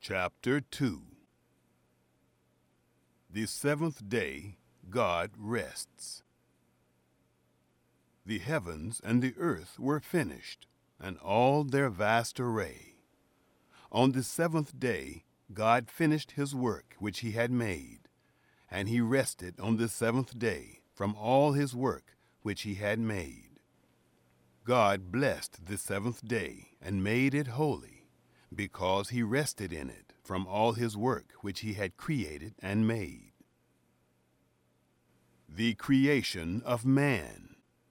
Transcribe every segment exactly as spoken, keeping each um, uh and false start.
Chapter two. The seventh day God rests. The heavens and the earth were finished, and all their vast array. On the seventh day God finished his work which he had made, and he rested on the seventh day from all his work which he had made. God blessed the seventh day and made it holy, because he rested in it from all his work which he had created and made. The creation of man.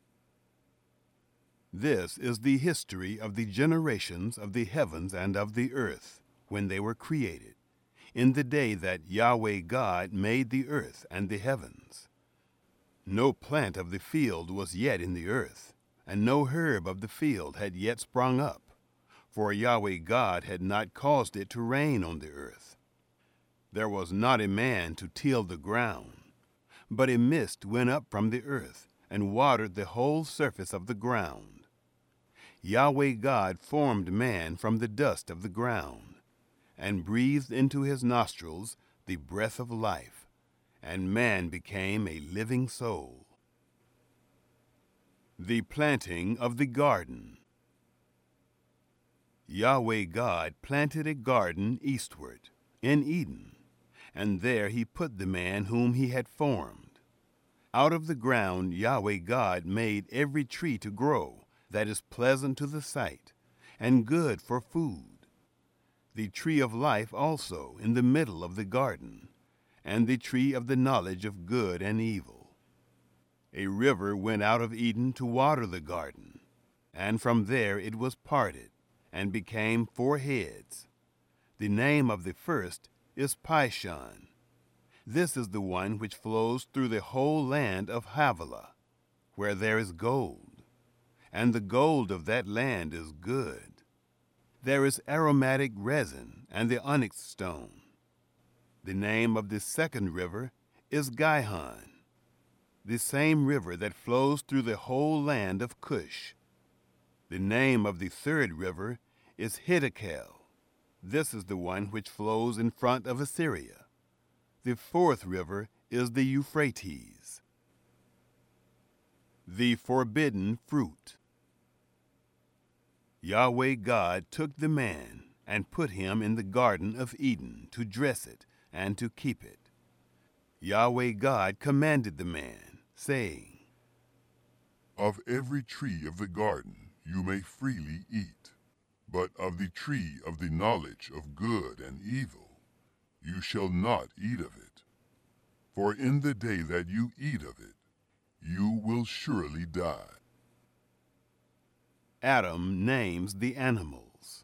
This is the history of the generations of the heavens and of the earth, when they were created, in the day that Yahweh God made the earth and the heavens. No plant of the field was yet in the earth, and no herb of the field had yet sprung up, for Yahweh God had not caused it to rain on the earth. There was not a man to till the ground, but a mist went up from the earth and watered the whole surface of the ground. Yahweh God formed man from the dust of the ground, and breathed into his nostrils the breath of life, and man became a living soul. The planting of the garden. Yahweh God planted a garden eastward, in Eden, and there he put the man whom he had formed. Out of the ground Yahweh God made every tree to grow that is pleasant to the sight, and good for food. The tree of life also in the middle of the garden, and the tree of the knowledge of good and evil. A river went out of Eden to water the garden, and from there it was parted, and became four heads. The name of the first is Pishon. This is the one which flows through the whole land of Havilah, where there is gold, and the gold of that land is good. There is aromatic resin and the onyx stone. The name of the second river is Gihon, the same river that flows through the whole land of Cush. The name of the third river is Hiddekel. This is the one which flows in front of Assyria. The fourth river is the Euphrates. The forbidden fruit. Yahweh God took the man and put him in the Garden of Eden to dress it and to keep it. Yahweh God commanded the man, saying, Of every tree of the garden you may freely eat, but of the tree of the knowledge of good and evil you shall not eat of it. For in the day that you eat of it, you will surely die. Adam names the animals.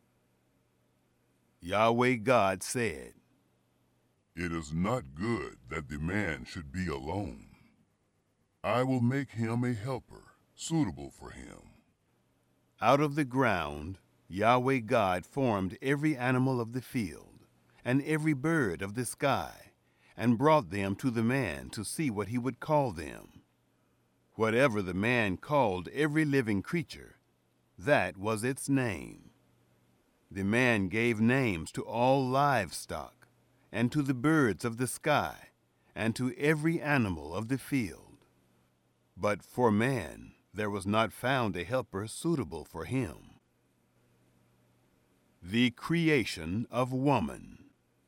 Yahweh God said, It is not good that the man should be alone. I will make him a helper suitable for him. Out of the ground Yahweh God formed every animal of the field, and every bird of the sky, and brought them to the man to see what he would call them. Whatever the man called every living creature, that was its name. The man gave names to all livestock, and to the birds of the sky, and to every animal of the field. But for man there was not found a helper suitable for him. The creation of woman.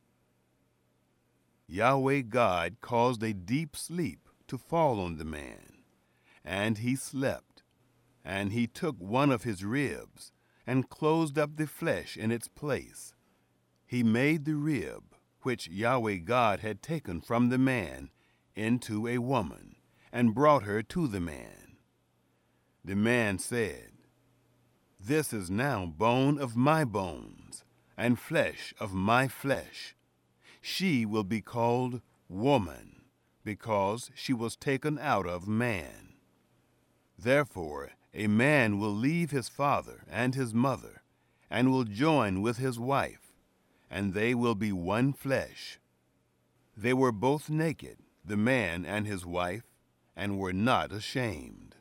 Yahweh God caused a deep sleep to fall on the man, and he slept. And he took one of his ribs, and closed up the flesh in its place. He made the rib, which Yahweh God had taken from the man, into a woman, and brought her to the man. The man said, This is now bone of my bones, and flesh of my flesh. She will be called woman, because she was taken out of man. Therefore a man will leave his father and his mother, and will join with his wife, and they will be one flesh. They were both naked, the man and his wife, and were not ashamed.